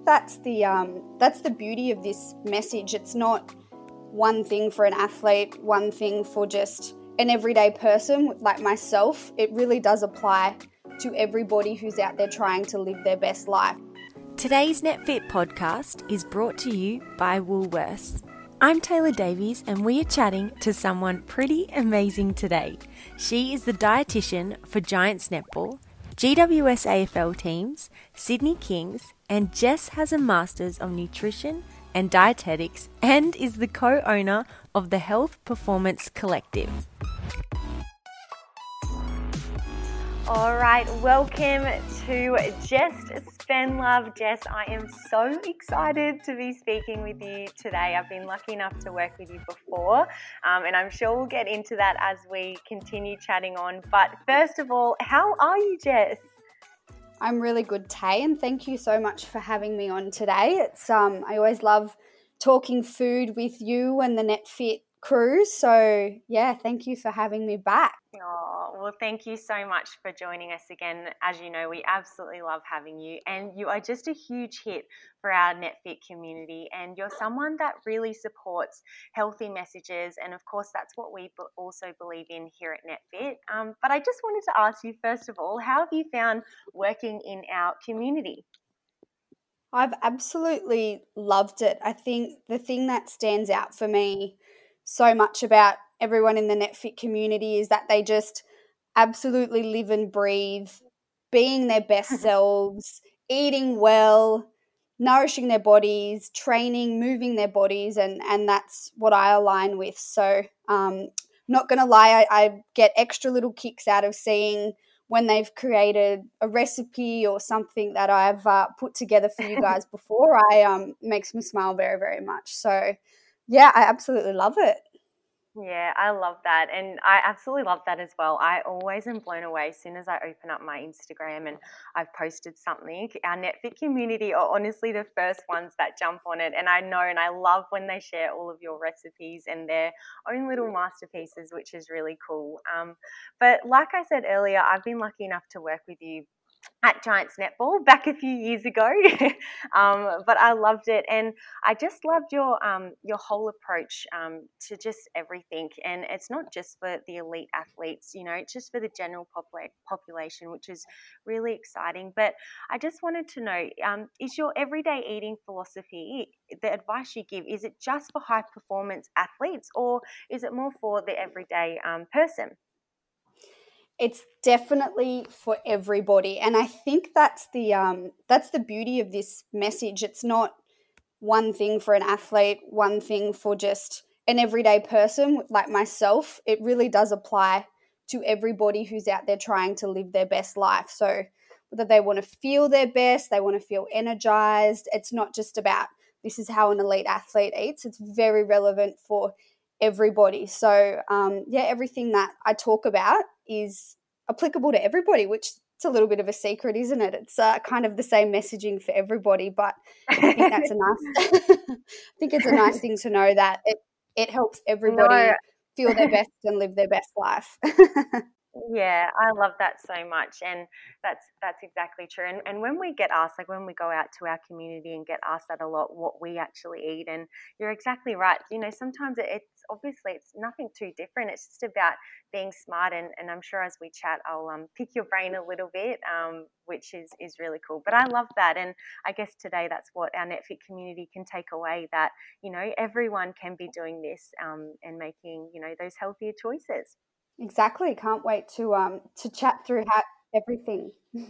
think that's the beauty of this message. It's not one thing for an athlete, one thing for just an everyday person like myself. It really does apply to everybody who's out there trying to live their best life. Today's NetFit podcast is brought to you by Woolworths. I'm Taylor Davies and we are chatting to someone pretty amazing today. She is the dietitian for Giants Netball, GWS AFL teams, Sydney Kings, and Jess has a Masters of Nutrition and Dietetics and is the co-owner of the Health Performance Collective. All right, welcome to Jess Spenlove. Jess, I am so excited to be speaking with you today. I've been lucky enough to work with you before, and I'm sure we'll get into that as we continue chatting on. But first of all, how are you, Jess? I'm really good, Tay, and thank you so much for having me on today. It's I always love talking food with you and the NetFit crew. So yeah, thank you for having me back. Oh, well, thank you so much for joining us again. As you know, we absolutely love having you, and you are just a huge hit for our NetFit community, and you're someone that really supports healthy messages, and of course that's what we also believe in here at NetFit. But I just wanted to ask you, first of all, how have you found working in our community? I've absolutely loved it. I think the thing that stands out for me so much about everyone in the NetFit community is that they just absolutely live and breathe being their best selves, eating well, nourishing their bodies, training, moving their bodies, and that's what I align with. So not going to lie, I get extra little kicks out of seeing when they've created a recipe or something that I've put together for you guys before. Makes me smile very, very much. So yeah, I absolutely love it. Yeah, I love that. And I absolutely love that as well. I always am blown away as soon as I open up my Instagram and I've posted something. Our NetFit community are honestly the first ones that jump on it. And I know and I love when they share all of your recipes and their own little masterpieces, which is really cool. But like I said earlier, I've been lucky enough to work with you at Giants Netball back a few years ago, but I loved it, and I just loved your whole approach to just everything. And it's not just for the elite athletes, you know, it's just for the general population, which is really exciting. But I just wanted to know, is your everyday eating philosophy, the advice you give, is it just for high performance athletes, or is it more for the everyday person? It's definitely for everybody, and I think that's the beauty of this message. It's not one thing for an athlete, one thing for just an everyday person like myself. It really does apply to everybody who's out there trying to live their best life. So whether they want to feel their best, they want to feel energized, it's not just about this is how an elite athlete eats. It's very relevant for everybody. So everything that I talk about is applicable to everybody, which it's a little bit of a secret, isn't it? It's kind of the same messaging for everybody, but I think that's a nice I think it's a nice thing to know that it helps everybody feel their best and live their best life. Yeah, I love that so much, and that's exactly true. And when we get asked, like when we go out to our community and get asked that a lot, what we actually eat, and you're exactly right. You know, sometimes it's obviously it's nothing too different. It's just about being smart, and I'm sure as we chat, I'll pick your brain a little bit, which is really cool. But I love that, and I guess today that's what our NetFit community can take away, that you know everyone can be doing this and making those healthier choices. Exactly. Can't wait to chat through everything.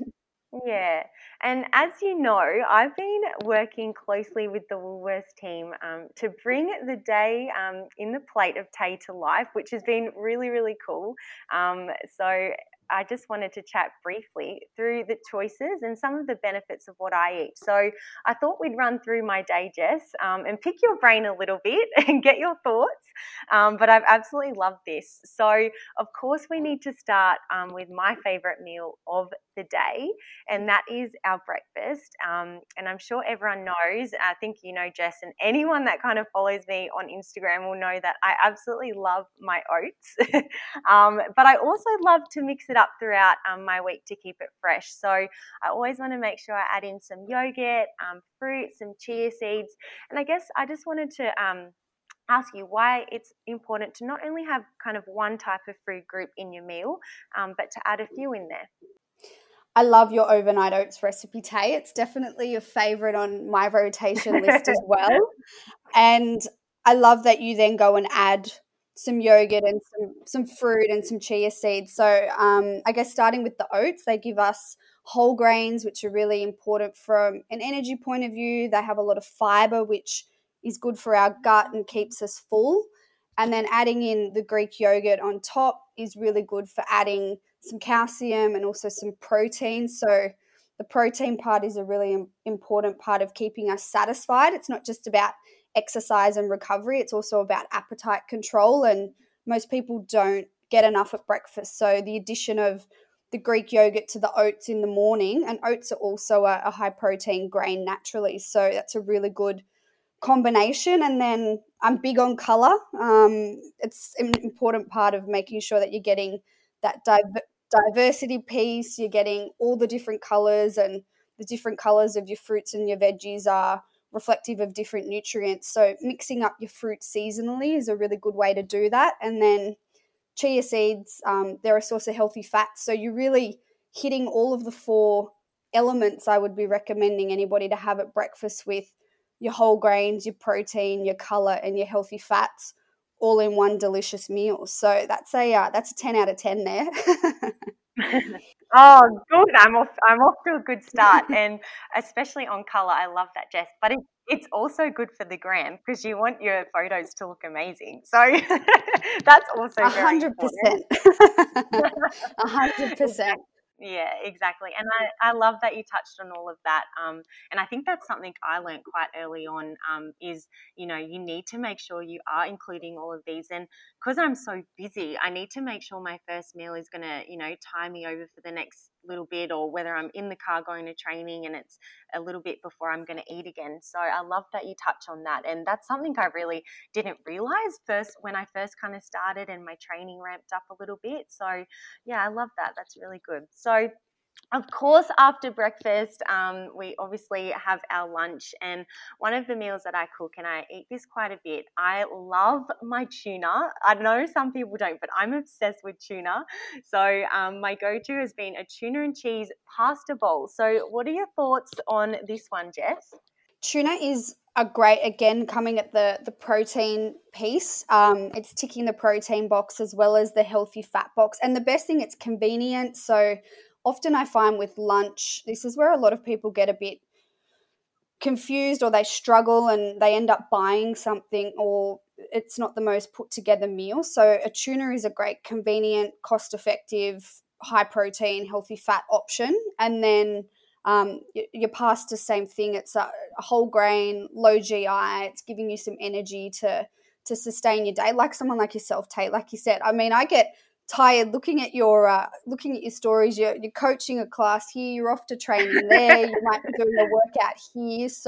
Yeah, and as you know, I've been working closely with the Woolworths team to bring the day in the plate of Tay to life, which has been really, really cool. So I just wanted to chat briefly through the choices and some of the benefits of what I eat. So I thought we'd run through my day, Jess, and pick your brain a little bit and get your thoughts. But I've absolutely loved this. So, of course, we need to start with my favourite meal of the day, and that is our breakfast. And I'm sure everyone knows, I think you know, Jess, and anyone that kind of follows me on Instagram will know that I absolutely love my oats. But I also love to mix it up throughout my week to keep it fresh. So I always want to make sure I add in some yogurt, fruit, some chia seeds. And I guess I just wanted to ask you why it's important to not only have kind of one type of food group in your meal, but to add a few in there. I love your overnight oats recipe, Tay. It's definitely a favorite on my rotation list as well. And I love that you then go and add some yogurt and some fruit and some chia seeds. So I guess starting with the oats, they give us whole grains, which are really important from an energy point of view. They have a lot of fiber, which is good for our gut and keeps us full. And then adding in the Greek yogurt on top is really good for adding some calcium and also some protein. So the protein part is a really important part of keeping us satisfied. It's not just about exercise and recovery, it's also about appetite control, and most people don't get enough at breakfast. So the addition of the Greek yogurt to the oats in the morning, and oats are also a high protein grain naturally, so that's a really good combination. And then I'm big on color. It's an important part of making sure that you're getting that diversity piece. You're getting all the different colors, and the different colors of your fruits and your veggies are reflective of different nutrients. So mixing up your fruit seasonally is a really good way to do that. And then chia seeds, they're a source of healthy fats. So you're really hitting all of the 4 elements I would be recommending anybody to have at breakfast, with your whole grains, your protein, your color, and your healthy fats all in one delicious meal. So that's a 10 out of 10 there. Oh, good. I'm off to a good start, and especially on color. I love that, Jess. But it's also good for the gram, because you want your photos to look amazing. So that's also very 100%. important. 100%. Yeah, exactly. And I love that you touched on all of that. And I think that's something I learned quite early on, is, you need to make sure you are including all of these. And because I'm so busy, I need to make sure my first meal is going to, tie me over for the next little bit, or whether I'm in the car going to training and it's a little bit before I'm going to eat again. So I love that you touch on that. And that's something I really didn't realize when I first kind of started and my training ramped up a little bit. So yeah, I love that. That's really good. So of course, after breakfast, we obviously have our lunch, and one of the meals that I cook, and I eat this quite a bit, I love my tuna. I know some people don't, but I'm obsessed with tuna. So my go-to has been a tuna and cheese pasta bowl. So what are your thoughts on this one, Jess? Tuna is a great, again, coming at the protein piece. It's ticking the protein box as well as the healthy fat box. And the best thing, it's convenient. So often I find with lunch, this is where a lot of people get a bit confused, or they struggle and they end up buying something, or it's not the most put together meal. So a tuna is a great, convenient, cost effective, high protein, healthy fat option. And then your pasta, same thing. It's a whole grain, low GI. It's giving you some energy to sustain your day, like someone like yourself, Tate. Like you said, I mean, I get tired looking at your stories. You're coaching a class here, you're off to training there, you might be doing a workout here. So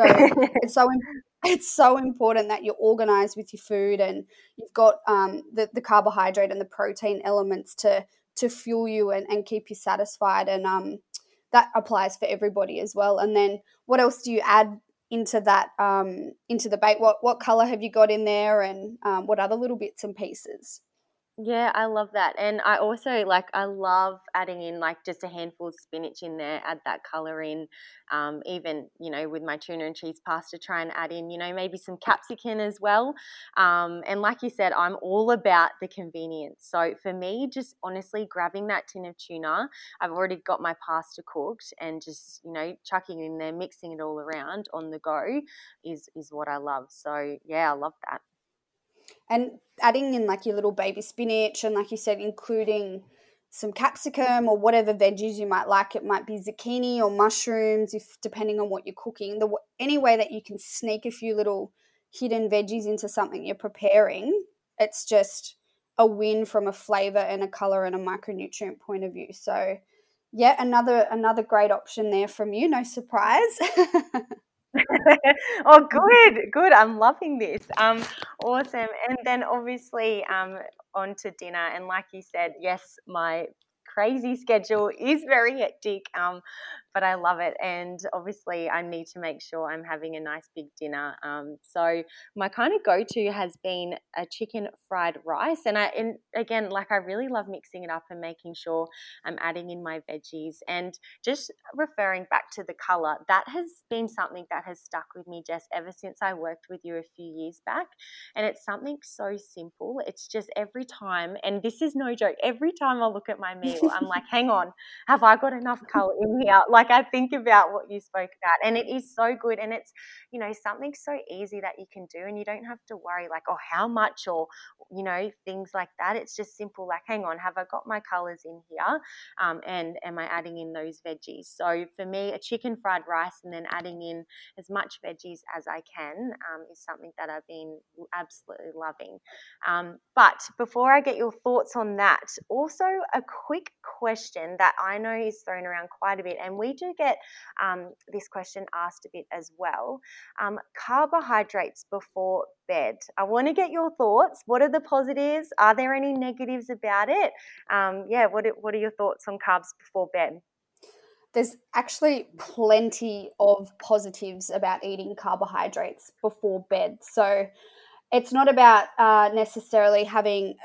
it's so important that you're organized with your food, and you've got the carbohydrate and the protein elements to fuel you and keep you satisfied. And that applies for everybody as well. And then what else do you add into that, into the bake? What color have you got in there, and what other little bits and pieces? Yeah, I love that. And I also I love adding in just a handful of spinach in there, add that color in. Even, with my tuna and cheese pasta, try and add in, maybe some capsicum as well. And like you said, I'm all about the convenience. So for me, just honestly grabbing that tin of tuna, I've already got my pasta cooked, and just, chucking it in there, mixing it all around on the go is what I love. So yeah, I love that. And adding in your little baby spinach, and like you said, including some capsicum or whatever veggies you might like. It might be zucchini or mushrooms, if depending on what you're cooking. Any way that you can sneak a few little hidden veggies into something you're preparing, it's just a win from a flavor and a color and a micronutrient point of view. So yeah, another great option there from you. No surprise. Oh, good. I'm loving this. Awesome. And then obviously on to dinner. And like you said, yes, my crazy schedule is very hectic, but I love it. And obviously I need to make sure I'm having a nice big dinner. So my kind of go-to has been a chicken fried rice. And again, like I really love mixing it up and making sure I'm adding in my veggies. And just referring back to the color, that has been something that has stuck with me, Jess, ever since I worked with you a few years back. And it's something so simple. It's just every time, and this is no joke, every time I look at my meal, I'm like, hang on, have I got enough color in here? Like I think about what you spoke about, and it is so good. And it's, something so easy that you can do, and you don't have to worry like, oh, how much, or, things like that. It's just simple, like, hang on, have I got my colors in here? And am I adding in those veggies? So for me, a chicken fried rice and then adding in as much veggies as I can is something that I've been absolutely loving. But before I get your thoughts on that, also a quick question that I know is thrown around quite a bit, and we do get this question asked a bit as well. Carbohydrates before bed. I want to get your thoughts. What are the positives? Are there any negatives about it? What are your thoughts on carbs before bed? There's actually plenty of positives about eating carbohydrates before bed. So it's not about necessarily having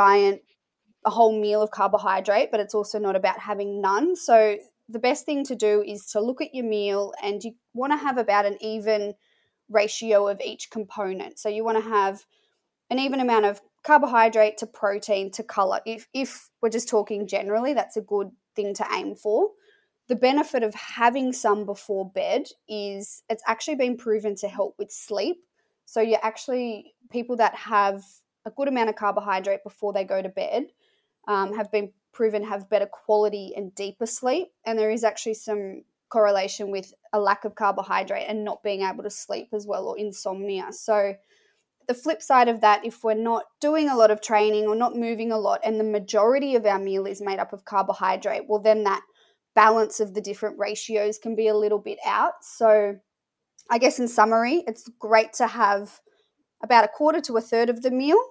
a whole meal of carbohydrate, but it's also not about having none. So the best thing to do is to look at your meal, and you want to have about an even ratio of each component. So you want to have an even amount of carbohydrate to protein to color. If we're just talking generally, that's a good thing to aim for. The benefit of having some before bed is it's actually been proven to help with sleep. So you're actually, people that have a good amount of carbohydrate before they go to bed have been proven have better quality and deeper sleep. And there is actually some correlation with a lack of carbohydrate and not being able to sleep as well, or insomnia. So the flip side of that, if we're not doing a lot of training or not moving a lot, and the majority of our meal is made up of carbohydrate, well, then that balance of the different ratios can be a little bit out. So I guess in summary, it's great to have about a quarter to a third of the meal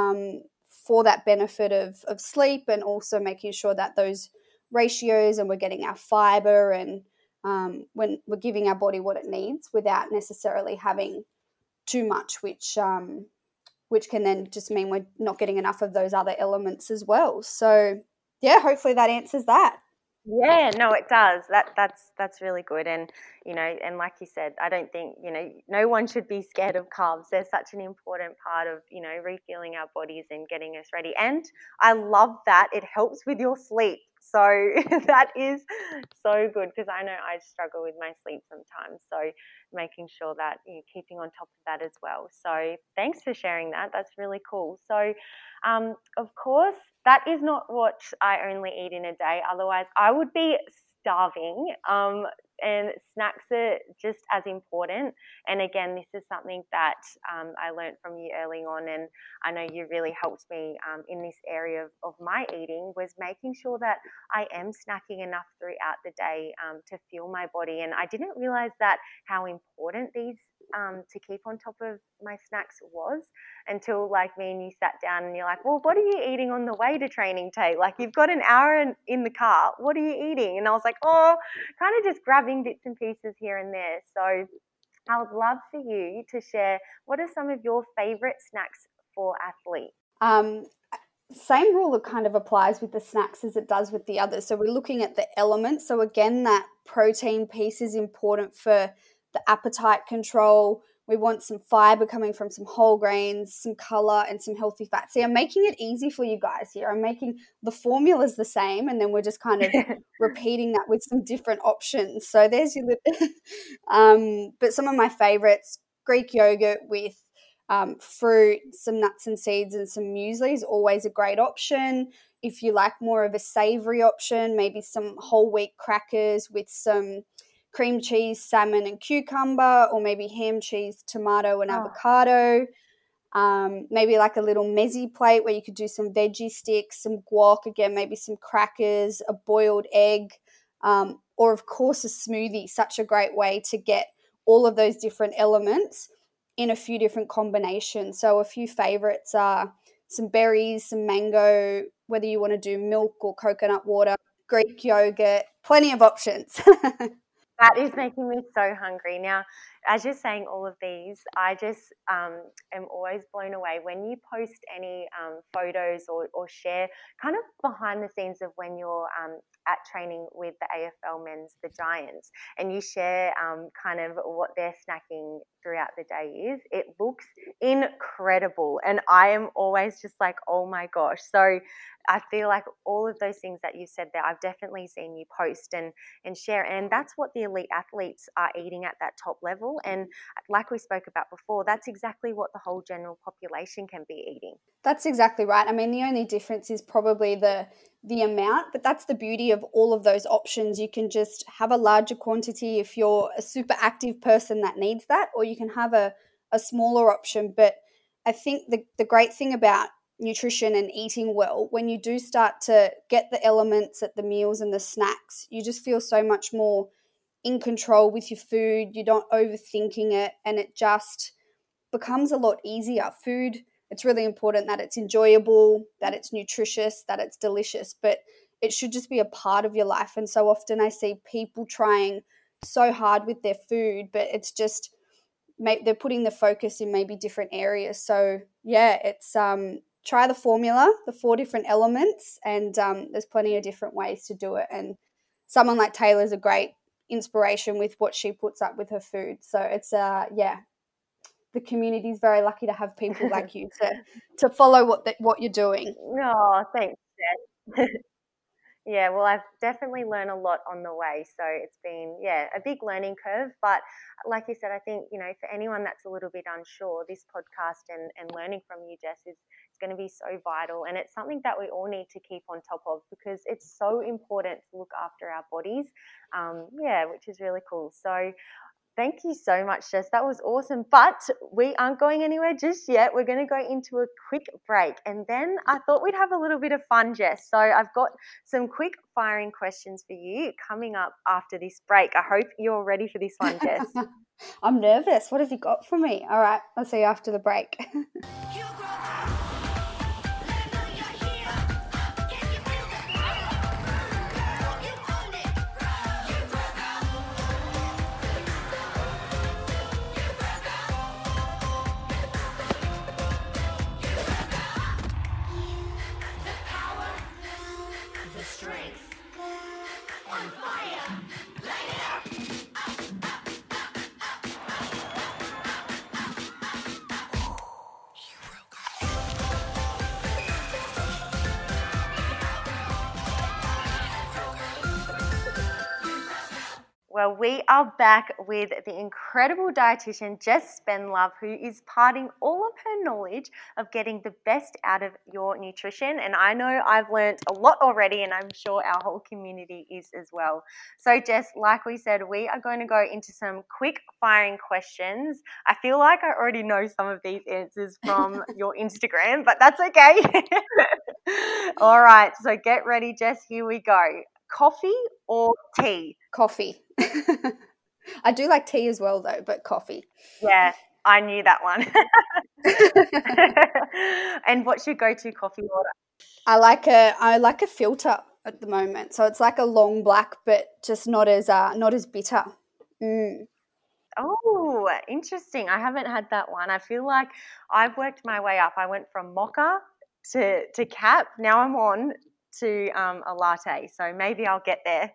for that benefit of sleep, and also making sure that those ratios, and we're getting our fiber, and when we're giving our body what it needs without necessarily having too much, which can then just mean we're not getting enough of those other elements as well. So yeah, hopefully that answers that. Yeah, no, it does. That's really good. And, and like you said, I don't think, no one should be scared of carbs. They're such an important part of, refueling our bodies and getting us ready. And I love that it helps with your sleep. So that is so good, because I know I struggle with my sleep sometimes. So making sure that you're keeping on top of that as well. So thanks for sharing that. That's really cool. So of course, that is not what I only eat in a day. Otherwise, I would be starving. And snacks are just as important. And again, this is something that I learned from you early on, and I know you really helped me in this area of my eating, was making sure that I am snacking enough throughout the day to fuel my body. And I didn't realize that how important these to keep on top of my snacks was, until like me and you sat down and you're like, well, what are you eating on the way to training, Tate? Like, you've got an hour in the car. What are you eating? And I was like, oh, kind of just grabbing bits and pieces here and there. So I would love for you to share, what are some of your favorite snacks for athletes? Same rule that kind of applies with the snacks as it does with the others. So we're looking at the elements. So again, that protein piece is important for the appetite control. We want some fiber coming from some whole grains, some color, and some healthy fats. See, I'm making it easy for you guys here. I'm making the formula's the same, and then we're just kind of repeating that with some different options. So there's your but some of my favorites, Greek yogurt with fruit, some nuts and seeds, and some muesli is always a great option. If you like more of a savory option, maybe some whole wheat crackers with some cream cheese, salmon, and cucumber, or maybe ham, cheese, tomato, and avocado. Maybe like a little mezzi plate where you could do some veggie sticks, some guac, again, maybe some crackers, a boiled egg, or of course a smoothie. Such a great way to get all of those different elements in a few different combinations. So a few favorites are some berries, some mango, whether you want to do milk or coconut water, Greek yogurt, plenty of options. That is making me so hungry. Now, as you're saying all of these, I just am always blown away when you post any photos or share kind of behind the scenes of when you're at training with the AFL men's, the Giants, and you share kind of what they're snacking throughout the day is. It looks incredible. And I am always just like, oh my gosh. So I feel like all of those things that you said there, I've definitely seen you post and share. And that's what the elite athletes are eating at that top level. And like we spoke about before, that's exactly what the whole general population can be eating. That's exactly right. I mean, the only difference is probably the amount, but that's the beauty of all of those options. You can just have a larger quantity if you're a super active person that needs that, or you can have a smaller option. But I think the great thing about nutrition and eating well, when you do start to get the elements at the meals and the snacks, you just feel so much more in control with your food. You're not overthinking it, and it just becomes a lot easier. Food, it's really important that it's enjoyable, that it's nutritious, that it's delicious, but it should just be a part of your life. And so often I see people trying so hard with their food, but it's just they're putting the focus in maybe different areas. So yeah, it's try the formula, the 4 different elements, and there's plenty of different ways to do it. And someone like Taylor's a great inspiration with what she puts up with her food. So it's the community is very lucky to have people like you to follow what you're doing. Oh, thanks, Jess. Yeah, well, I've definitely learned a lot on the way. So it's been, a big learning curve. But like you said, I think, for anyone that's a little bit unsure, this podcast and learning from you, Jess, is going to be so vital. And it's something that we all need to keep on top of because it's so important to look after our bodies, which is really cool. So thank you so much, Jess. That was awesome. But we aren't going anywhere just yet. We're going to go into a quick break. And then I thought we'd have a little bit of fun, Jess. So I've got some quick firing questions for you coming up after this break. I hope you're ready for this one, Jess. I'm nervous. What have you got for me? All right, I'll see you after the break. Well, we are back with the incredible dietitian, Jess Spenlove, who is parting all of her knowledge of getting the best out of your nutrition. And I know I've learned a lot already, and I'm sure our whole community is as well. So, Jess, like we said, we are going to go into some quick firing questions. I feel like I already know some of these answers from your Instagram, but that's okay. All right, so get ready, Jess. Here we go. Coffee or tea? Coffee. I do like tea as well, though, but coffee. Yeah, I knew that one. And what's your go-to coffee order? I like a filter at the moment, so it's like a long black, but just not as bitter. Oh, interesting. I haven't had that one. I feel like I've worked my way up. I went from mocha to cap. Now I'm on to a latte, so maybe I'll get there.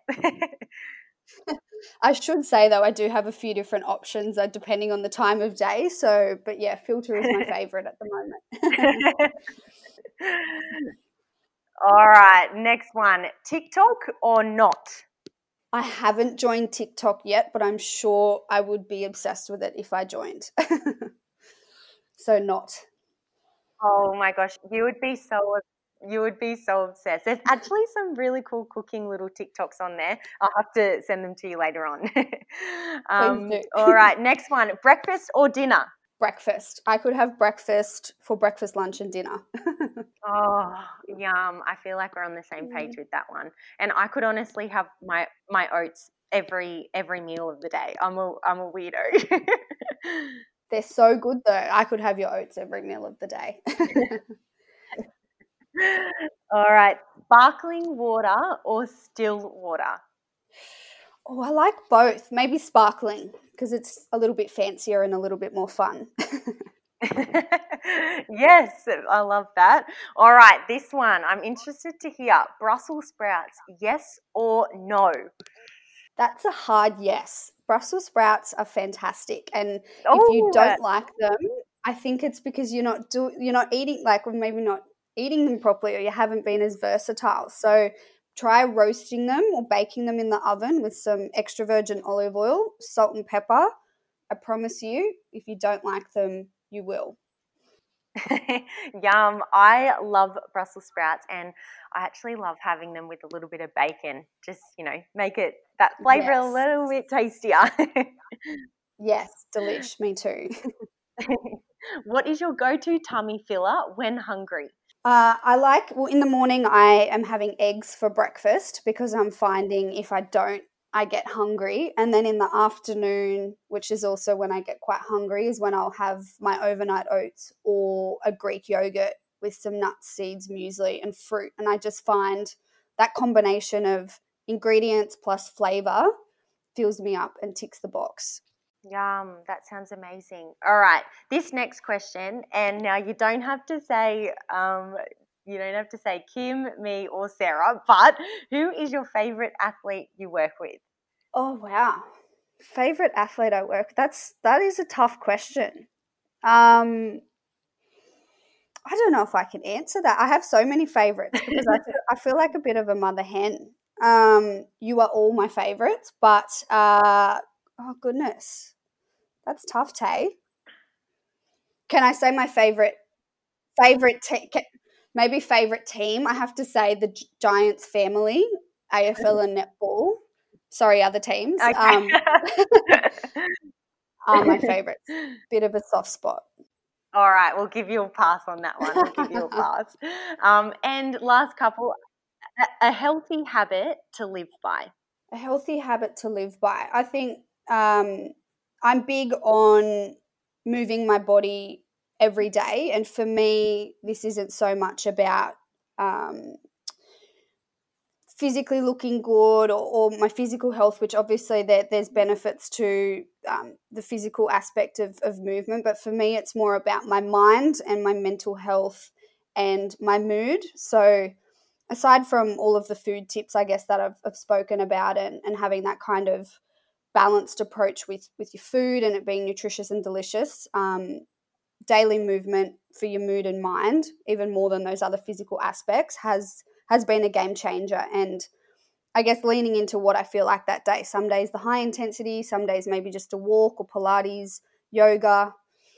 I should say, though, I do have a few different options depending on the time of day. So, but yeah, filter is my favorite at the moment. All right, next one. TikTok or not? I haven't joined TikTok yet, but I'm sure I would be obsessed with it if I joined. So not. Oh my gosh, you would be so obsessed. There's actually some really cool cooking little TikToks on there. I'll have to send them to you later on. Please do. All right, next one. Breakfast or dinner? Breakfast. I could have breakfast for breakfast, lunch, and dinner. Oh, yum. I feel like we're on the same page with that one. And I could honestly have my oats every meal of the day. I'm a weirdo. They're so good, though. I could have your oats every meal of the day. All right, sparkling water or still water? Oh, I like both. Maybe sparkling because it's a little bit fancier and a little bit more fun. Yes, I love that. All right, this one I'm interested to hear. Brussels sprouts, yes or no? That's a hard yes. Brussels sprouts are fantastic, and if you Oh, don't like them, I think it's because you're not eating, like, or maybe not eating them properly, or you haven't been as versatile. So try roasting them or baking them in the oven with some extra virgin olive oil, salt and pepper. I promise you, if you don't like them, you will. yum. I love Brussels sprouts and I actually love having them with a little bit of bacon. Just, make it that flavor a Yes. little bit tastier. Yes, delish. Me too. What is your go-to tummy filler when hungry? I like, well, in the morning, I am having eggs for breakfast because I'm finding if I don't, I get hungry. And then in the afternoon, which is also when I get quite hungry, is when I'll have my overnight oats or a Greek yogurt with some nuts, seeds, muesli, and fruit. And I just find that combination of ingredients plus flavor fills me up and ticks the box. Yum, that sounds amazing. All right, this next question, and now you don't have to say Kim, me, or Sarah, but who is your favorite athlete you work with? Oh, wow. Favorite athlete I work with? That is a tough question. Um, I don't know if I can answer that. I have so many favorites because I feel like a bit of a mother hen. You are all my favorites, but oh goodness, that's tough, Tay. Can I say my favorite team? Maybe favorite team. I have to say the Giants family, AFL and netball. Sorry, other teams. Okay. Are my favorites. Bit of a soft spot. All right, we'll give you a pass on that one. We'll give you a pass. And last couple, a healthy habit to live by. A healthy habit to live by. I think I'm big on moving my body every day. And for me, this isn't so much about um, physically looking good or my physical health, which obviously there's benefits to the physical aspect of movement. But for me, it's more about my mind and my mental health and my mood. So aside from all of the food tips, I guess, that I've spoken about, and having that kind of balanced approach with your food and it being nutritious and delicious, daily movement for your mood and mind, even more than those other physical aspects, has been a game changer. And I guess leaning into what I feel like that day. Some days the high intensity, some days maybe just a walk or Pilates, yoga.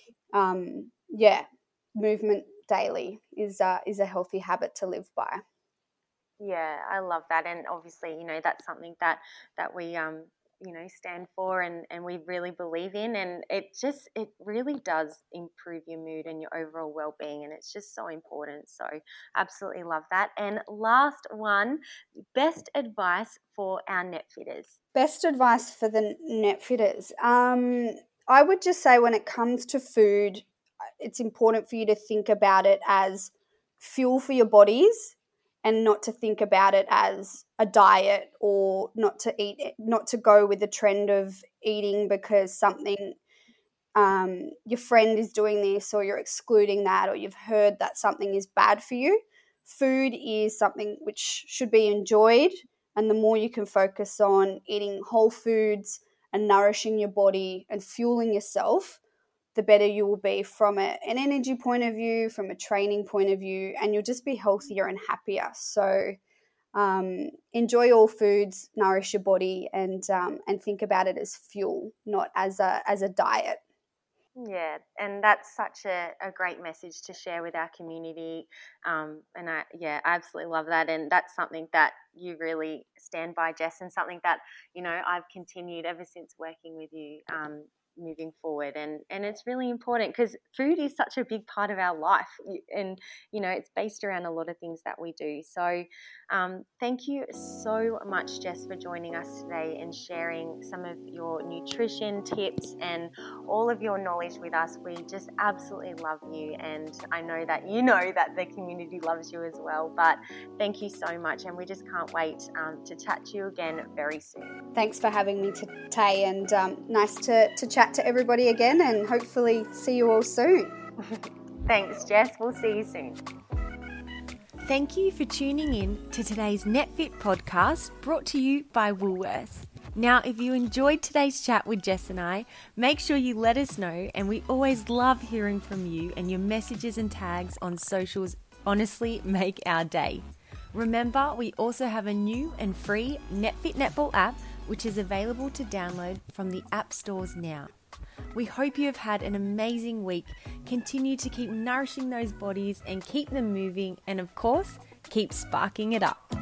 Yeah, movement daily is a healthy habit to live by. Yeah, I love that, and obviously, that's something that we stand for, and we really believe in, and it really does improve your mood and your overall well-being, and it's just so important. So, absolutely love that. And last one, best advice for our net fitters. Best advice for the net fitters. I would just say when it comes to food, it's important for you to think about it as fuel for your bodies and not to think about it as a diet, or not to go with the trend of eating because something, your friend is doing this, or you're excluding that, or you've heard that something is bad for you. Food is something which should be enjoyed, and the more you can focus on eating whole foods and nourishing your body and fueling yourself, the better you will be from an energy point of view, from a training point of view, and you'll just be healthier and happier. So enjoy all foods, nourish your body, and think about it as fuel, not as a diet. Yeah, and that's such a great message to share with our community. And I absolutely love that. And that's something that you really stand by, Jess, and something that, I've continued ever since working with you. moving forward. And it's really important because food is such a big part of our life, and it's based around a lot of things that we do. So thank you so much, Jess, for joining us today and sharing some of your nutrition tips and all of your knowledge with us. We just absolutely love you, and I know that that the community loves you as well. But thank you so much, and we just can't wait to chat to you again very soon. Thanks for having me today, and nice to chat to everybody again, and hopefully see you all soon. Thanks, Jess. We'll see you soon. Thank you for tuning in to today's NetFit podcast, brought to you by Woolworths. Now, if you enjoyed today's chat with Jess and I, make sure you let us know, and we always love hearing from you, and your messages and tags on socials honestly make our day. Remember, we also have a new and free NetFit Netball app, which is available to download from the app stores now. We hope you have had an amazing week. Continue to keep nourishing those bodies and keep them moving, and of course, keep sparking it up.